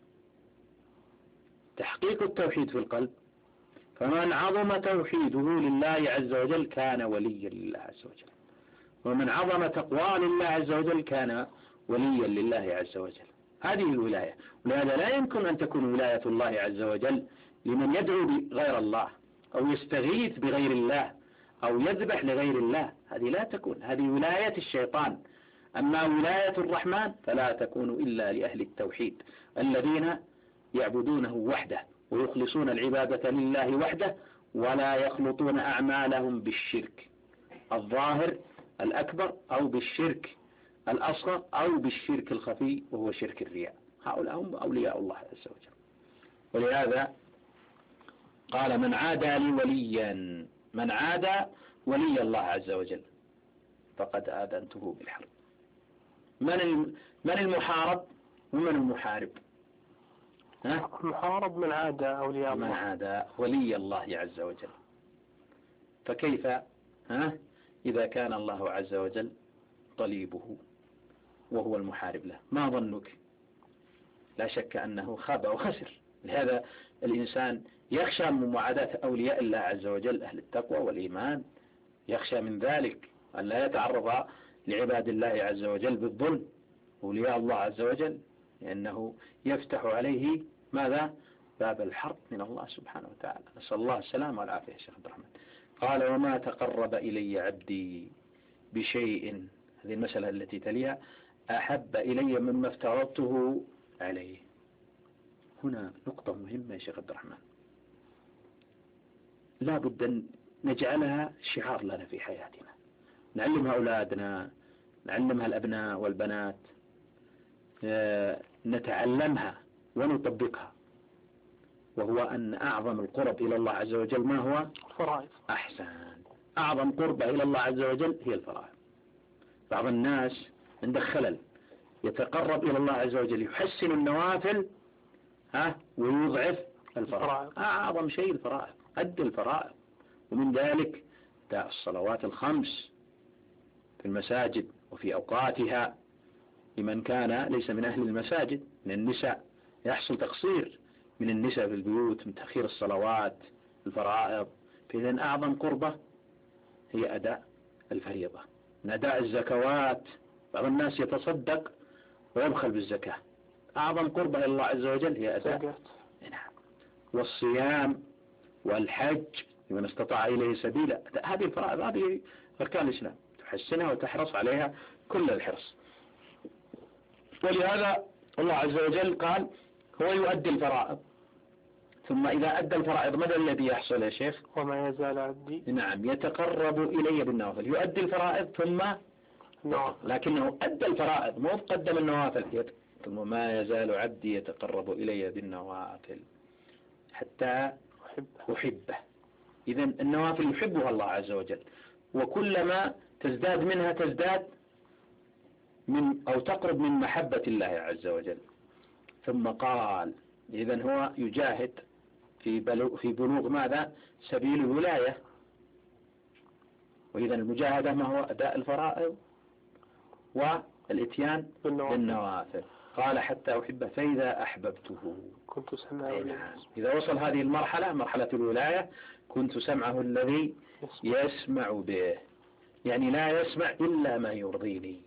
تحقيق التوحيد في القلب. فمن عظم توحيده لله عز وجل كان وليا لله عز وجل، ومن عظم تقوى لله عز وجل كان وليا لله عز وجل. هذه الولاية. ولهذا لا يمكن أن تكون ولاية الله عز وجل لمن يدعو بغير الله أو يستغيث بغير الله أو يذبح لغير الله. هذه لا تكون، هذه ولاية الشيطان. أما ولاية الرحمن فلا تكون إلا لأهل التوحيد الذين يعبدونه وحده ويخلصون العبادة لله وحده ولا يخلطون أعمالهم بالشرك الظاهر الأكبر أو بالشرك الأصغر أو بالشرك الخفي وهو شرك الرياء. هؤلاء هم أولياء الله عز وجل. ولهذا قال من عادى لي وليا، من عادى ولي الله عز وجل فقد آذنته بالحرب. من من المحارب ومن المحارب؟ ها؟ المحارب من عادى أولياء الله، من عادى ولي الله عز وجل. فكيف ها إذا كان الله عز وجل طليبه وهو المحارب له؟ ما ظنك؟ لا شك أنه خاب وخسر. لهذا الإنسان يخشى من معاداة أولياء الله عز وجل أهل التقوى والإيمان، يخشى من ذلك أن لا يتعرض لعباد الله عز وجل بالظلم أولياء الله عز وجل، لأنه يفتح عليه ماذا؟ باب الحرب من الله سبحانه وتعالى. نسأل الله السلامة والعافية. شيخ عبد الرحمن قال وما تقرب إلي عبدي بشيء، هذه المسألة التي تليها، أحب إلي مما افترضته عليه. هنا نقطة مهمة يا شيخ عبد الرحمن، لا بد أن نجعلها شعار لنا في حياتنا، نعلمها أولادنا، نعلمها الأبناء والبنات، نتعلمها ونطبقها، وهو أن أعظم القرب إلى الله عز وجل ما هو؟ الفرائض. أحسن، أعظم قربة إلى الله عز وجل هي الفرائض. بعض الناس عنده خلل، يتقرب إلى الله عز وجل يحسن النوافل ها ويضعف الفرائض. أعظم شيء الفرائض، أدي الفرائض، ومن ذلك الصلوات الخمس في المساجد وفي أوقاتها لمن كان ليس من أهل المساجد من النساء. يحصل تقصير من النساء في البيوت من تأخير الصلوات الفرائض. فإذن أعظم قربة هي أداء الفريضة. من أداء الزكوات، بعض الناس يتصدق ويبخل بالزكاة، أعظم قربة إلى الله عز وجل هي أداء. نعم. والصيام والحج لمن استطاع إليه سبيلا، هذه الفرائض، هذه أركان الإسلام، تحسنها وتحرص عليها كل الحرص. ولهذا الله عز وجل قال هو يؤدي الفرائض، ثم إذا أدى الفرائض ماذا الذي يحصل يا شيخ؟ وما يزال عبدي نعم يتقرب إلي بالنوافل. يؤدي الفرائض ثم نوافل، لكنه أدى الفرائض مو قدم النوافل. ثم ما يزال عبدي يتقرب إلي بالنوافل حتى أحبه. أحبه. إذن النوافل يحبها الله عز وجل، وكلما تزداد منها تزداد من أو تقرب من محبة الله عز وجل. ثم قال إذن هو يجاهد في بلوغ, في بلوغ ماذا؟ سبيل الولاية. وإذن المجاهدة ما هو؟ أداء الفرائض والإتيان بالنوافل. قال حتى أحبه فإذا أحببته كنت سمعه. إذا وصل هذه المرحلة مرحلة الولاية كنت سمعه الذي يسمع به، يعني لا يسمع إلا ما يرضيني،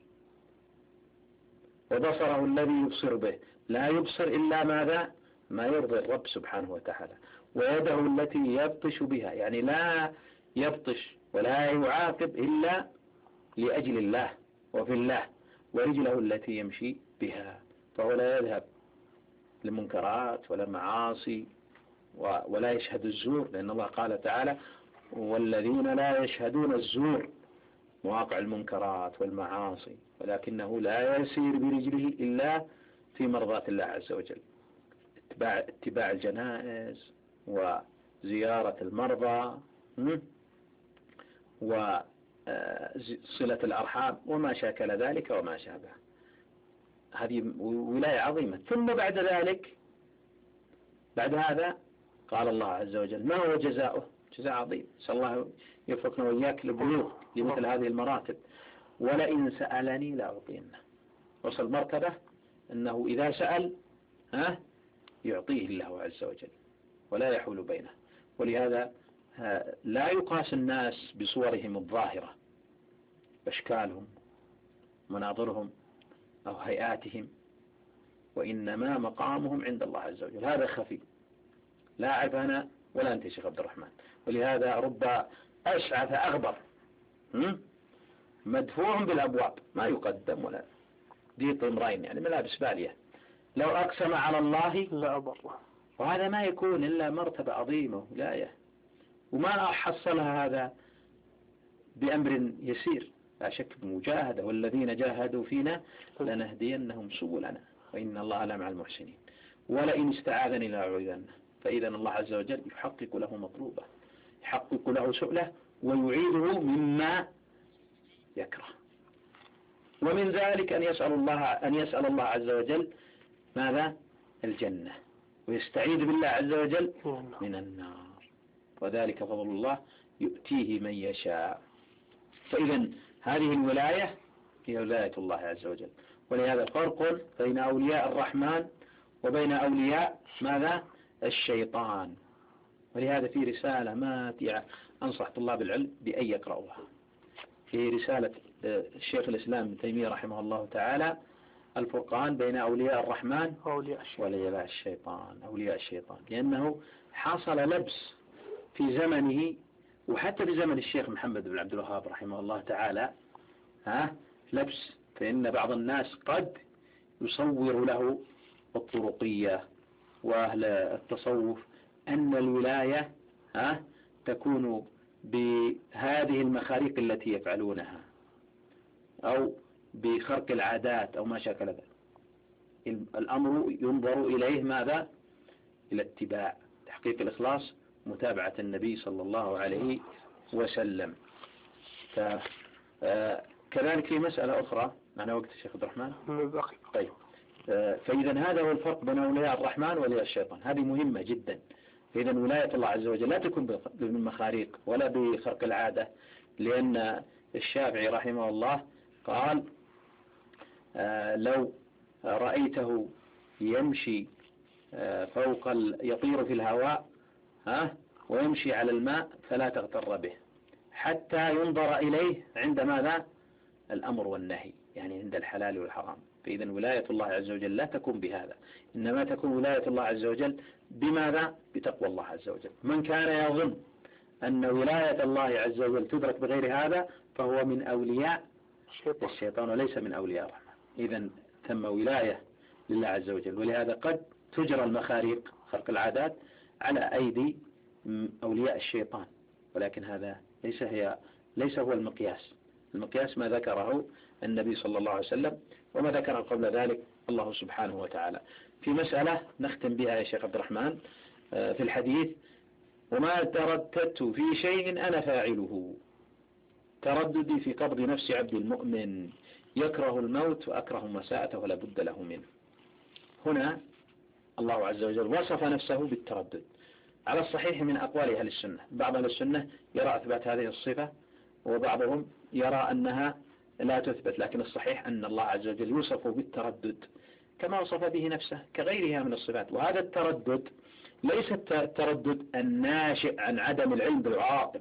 وبصره الذي يبصر به لا يبصر إلا ماذا؟ ما يرضي الرب سبحانه وتعالى، ويده التي يبطش بها، يعني لا يبطش ولا يعاقب إلا لأجل الله وفي الله، ورجله التي يمشي بها، فهو لا يذهب للمنكرات ولا معاصي ولا يشهد الزور، لأن الله قال تعالى والذين لا يشهدون الزور مواقع المنكرات والمعاصي، ولكنه لا يسير برجله إلا في مرضاة الله عز وجل. اتباع, اتباع الجنائز وزيارة المرضى وصلة الأرحام وما شاكل ذلك وما شابه، هذه ولاية عظيمة. ثم بعد ذلك بعد هذا قال الله عز وجل ما هو جزاؤه؟ جزاء عظيم، نسأل الله يوفقنا وإياك للبلوغ لمثل هذه المراتب. ولئن سألني لأعطينه. وصل مرتبة أنه إذا سأل ها يعطيه الله عز وجل ولا يحول بينه. ولهذا لا يقاس الناس بصورهم الظاهرة، بأشكالهم مناظرهم أو هيئاتهم، وإنما مقامهم عند الله عز وجل، هذا خفي لا أعرف أنا ولا أنت يا شيخ عبد الرحمن. ولهذا رب أشعث أغبر مدفوع بالأبواب ما يقدم ولا دي طمرين، يعني ملابس بالية، لو أقسم على الله لا أبره. وهذا ما يكون إلا مرتبة عظيمة ولاية، وما حصلها هذا بأمر يسير، لا شك بمجاهدة، والذين جاهدوا فينا لنهدينهم سبلنا وإن الله لمع المحسنين. ولئن استعاذني لأعوذنه. فإذا الله عز وجل يحقق له مطلوبه، يحقق له سؤله، ويعيده مما يكره. ومن ذلك أن يسأل الله أن يسأل الله عز وجل ماذا؟ الجنة، ويستعيذ بالله عز وجل من النار، وذلك فضل الله يؤتيه من يشاء. فإذا هذه الولاية هي ولاية الله عز وجل. ولهذا فرق بين أولياء الرحمن وبين أولياء ماذا؟ الشيطان. ولهذا في رسالة ماتعة أنصح طلاب العلم بأن يقرأوها، في رسالة الشيخ الإسلام ابن تيمية رحمه الله تعالى، الفرقان بين أولياء الرحمن وأولياء الشيطان. أولياء الشيطان لأنه حصل لبس في زمنه، وحتى في زمن الشيخ محمد بن عبد الوهاب رحمه الله تعالى، ها لبس. فإن بعض الناس قد يصور له الطرقية وأهل التصوف أن الولاية ها تكون بهذه المخاريق التي يفعلونها، أو بخرق العادات أو ما شاكل ذلك. الأمر ينظر إليه ماذا؟ إلى اتباع تحقيق الإخلاص، متابعة النبي صلى الله عليه وسلم. كذلك في مسألة أخرى، معنا وقت الشيخ عبد الرحمن؟ طيب. فإذا هذا هو الفرق بين أولياء الرحمن وأولياء الشيطان، هذه مهمة جدا. فإذا ولاية الله عز وجل لا تكون بالمخاريق ولا بخرق العادة، لأن الشافعي رحمه الله قال آه لو رأيته يمشي آه فوق يطير في الهواء ها ويمشي على الماء فلا تغتر به حتى ينظر إليه عند ماذا؟ الأمر والنهي، يعني عند الحلال والحرام. فإذا ولاية الله عز وجل لا تكون بهذا، إنما تكون ولاية الله عز وجل بماذا؟ بتقوى الله عز وجل. من كان يظن أن ولاية الله عز وجل تدرك بغير هذا فهو من أولياء الشيطان وليس من أولياء الرحمن. إذا ثم ولاية لله عز وجل. ولهذا قد تجرى المخاريق خرق العادات على أيدي أولياء الشيطان، ولكن هذا ليس هي ليس هو المقياس. المقياس ما ذكره النبي صلى الله عليه وسلم وما ذكر قبل ذلك الله سبحانه وتعالى. في مسألة نختم بها يا شيخ عبد الرحمن في الحديث: وما ترددت في شيء أنا فاعله، ترددي في قبض نفس عبد المؤمن يكره الموت وأكره مساءته ولا بد له منه. هنا الله عز وجل وصف نفسه بالتردد على الصحيح من أقوال أهل السنة. بعض أهل السنة يرى أثبات هذه الصفة، وبعضهم يرى أنها لا تثبت، لكن الصحيح أن الله عز وجل يوصف بالتردد كما وصف به نفسه كغيرها من الصفات. وهذا التردد ليس التردد الناشئ عن عدم العلم بالعواقب،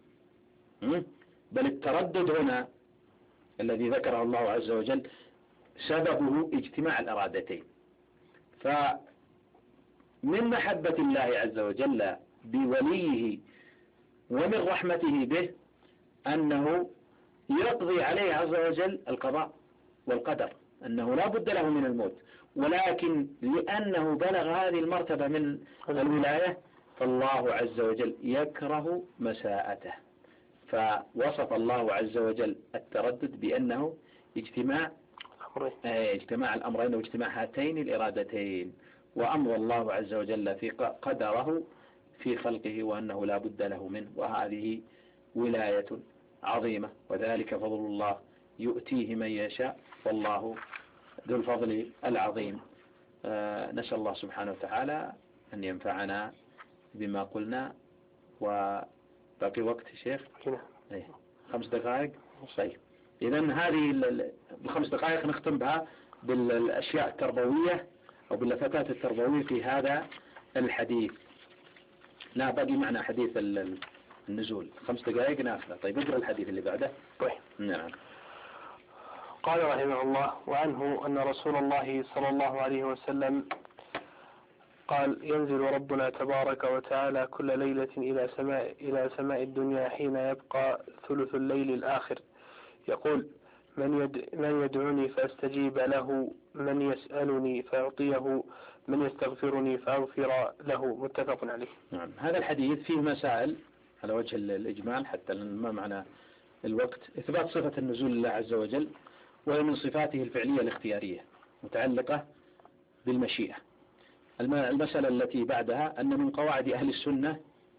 بل التردد هنا الذي ذكره الله عز وجل سببه اجتماع الإرادتين. فمن محبة الله عز وجل بوليه ومن رحمته به أنه يقضي عليه عز وجل القضاء والقدر، أنه لا بد له من الموت، ولكن لأنه بلغ هذه المرتبة من الولاية فالله عز وجل يكره مساءته. فوصف الله عز وجل التردد بأنه اجتماع اجتماع الأمرين واجتماع هاتين الإرادتين، وأمر الله عز وجل في قدره في خلقه وأنه لا بد له منه، وهذه ولاية عظيمة، وذلك فضل الله يؤتيه من يشاء والله ذو الفضل العظيم. آه نسأل الله سبحانه وتعالى أن ينفعنا بما قلنا. وباقي وقت شيخ ايه خمس دقائق. طيب إذن هذه الخمس دقائق نختم بها بالأشياء التربوية أو باللفتات التربوية في هذا الحديث. لا باقي معنا حديث النزول خمس دقائق ناخذه. طيب اقرأ الحديث اللي بعده. طيب. نعم. قال رحمه الله: وعنه أن رسول الله صلى الله عليه وسلم قال: ينزل ربنا تبارك وتعالى كل ليلة إلى سماء إلى سماء الدنيا حين يبقى ثلث الليل الآخر، يقول: من يد من يدعوني فأستجيب له، من يسألني فأعطيه، من يستغفرني فأغفر له. متفق عليه. نعم. هذا الحديث فيه مسائل على وجه الإجمال حتى ما معنى الوقت. إثبات صفة النزول لله عز وجل، وهي من صفاته الفعلية الاختيارية متعلقة بالمشيئة. المسألة التي بعدها أن من قواعد أهل السنة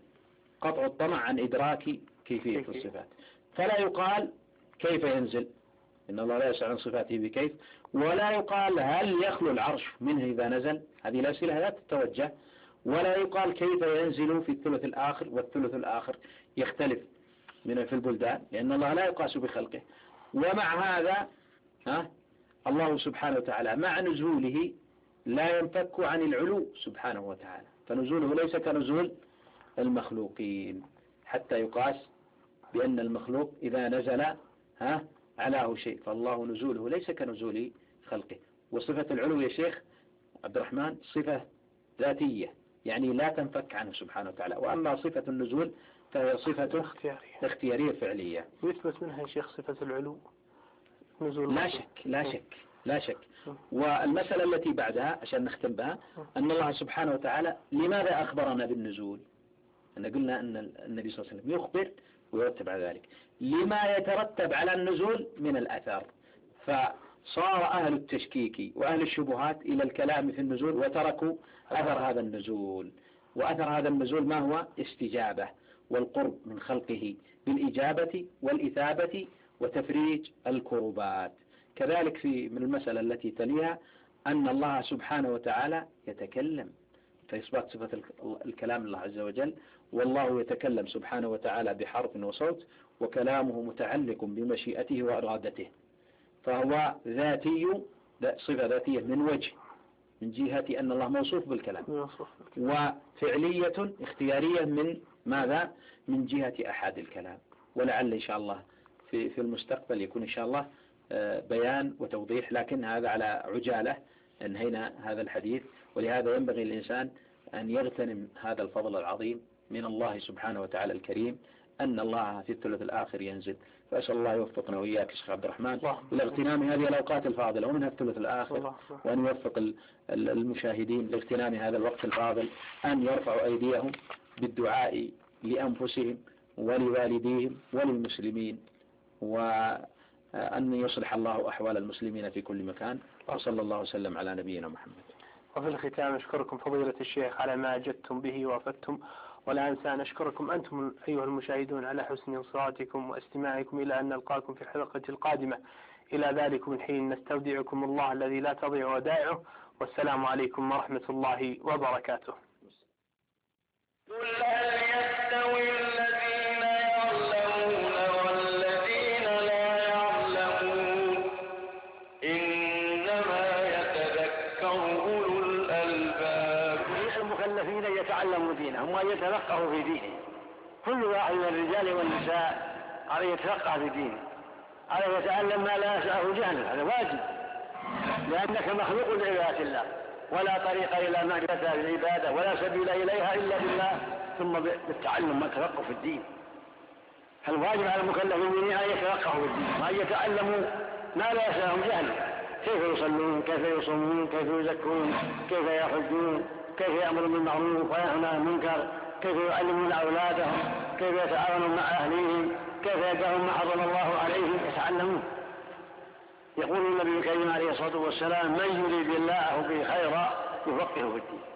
قطع الطمع عن إدراك كيفية الصفات، فلا يقال كيف ينزل، إن الله لا يسأل عن صفاته بكيف، ولا يقال هل يخلو العرش منه إذا نزل، هذه الأسئلة لا تتوجه، ولا يقال كيف ينزل في الثلث الآخر، والثلث الآخر يختلف من في البلدان، لأن الله لا يقاس بخلقه. ومع هذا ها الله سبحانه وتعالى مع نزوله لا ينفك عن العلو سبحانه وتعالى، فنزوله ليس كنزول المخلوقين حتى يقاس بأن المخلوق إذا نزل ها علاه شيء، فالله نزوله ليس كنزول خلقه. وصفة العلو يا شيخ عبد الرحمن صفة ذاتية، يعني لا تنفك عنه سبحانه وتعالى، وأما صفة النزول فهي صفة اختيارية, اختيارية فعلية. ويثبت منها يا شيخ صفة العلو نزول لا شك لا شك لا شك. والمسألة التي بعدها عشان نختم بها أن الله سبحانه وتعالى لماذا أخبرنا بالنزول؟ أن قلنا أن النبي صلى الله عليه وسلم يخبر ويرتب على ذلك لما يترتب على النزول من الأثر، فصار أهل التشكيك وأهل الشبهات إلى الكلام في النزول وتركوا أثر هذا النزول. وأثر هذا النزول ما هو؟ استجابة والقرب من خلقه بالإجابة والإثابة وتفريج الكربات. كذلك في من المسألة التي تليها أن الله سبحانه وتعالى يتكلم، فإثبات صفة الكلام الله عز وجل، والله يتكلم سبحانه وتعالى بحرف وصوت، وكلامه متعلق بمشيئته وإرادته، فهو ذاتي صفة ذاتية من وجه من جهة أن الله موصوف بالكلام، وفعلية اختيارية من ماذا؟ من جهة أحد الكلام. ولعل إن شاء الله في في المستقبل يكون إن شاء الله بيان وتوضيح، لكن هذا على عجالة انهينا هذا الحديث. ولهذا ينبغي الإنسان أن يغتنم هذا الفضل العظيم من الله سبحانه وتعالى الكريم، أن الله في الثلث الآخر ينزل. فأسأل الله يوفقنا وإياك شيخ عبد الرحمن إلى اغتنام هذه الأوقات الفاضلة ومنها الثلث الآخر، وأن يوفق المشاهدين لاغتنام هذا الوقت الفاضل، أن يرفعوا أيديهم بالدعاء لأنفسهم ولوالديهم وللمسلمين، وأن يصلح الله أحوال المسلمين في كل مكان. وصلى الله وسلم على نبينا محمد. وفي الختام أشكركم فضيلة الشيخ على ما أجدتم به وافدتم، ولا أنسى أن أشكركم أنتم أيها المشاهدون على حسن انصاتكم واستماعكم، إلى أن نلقاكم في الحلقة القادمة. إلى ذلك من حين نستودعكم الله الذي لا تضيع ودائعه، والسلام عليكم ورحمة الله وبركاته. قل هل يستوي الذين يعلمون والذين لا يعلمون، إنما يتذكر أولو الألباب. المكلفين يتعلموا دينهم وأن يتفقهوا في دينه، كل واحد من الرجال والنساء عليه يتفقه في دينه، عليه يتعلم ما لا يسعه جهله، هذا واجب، لأنك مخلوق لعبادة الله، ولا طريق إلى معرفتها بالعبادة ولا سبيل إليها إلا بالله، ثم بالتعلم والتفقه في الدين. فالواجب على المكلفين أن يتفقهوا في الدين وأن يتعلموا ما لا يسعهم جهله، كيف يصلون، كيف يصومون، كيف يزكون، كيف يحجون، كيف يأمرون بالمعروف وينهون عن المنكر، كيف يعلمون أولادهم، كيف يتعاونون مع أهليهم، كيف يدعون ما حرم الله عليهم، يتعلمون. يقول النبي الكريم عليه الصلاة والسلام: من يريد الله به خيرا يفقهه في الدين.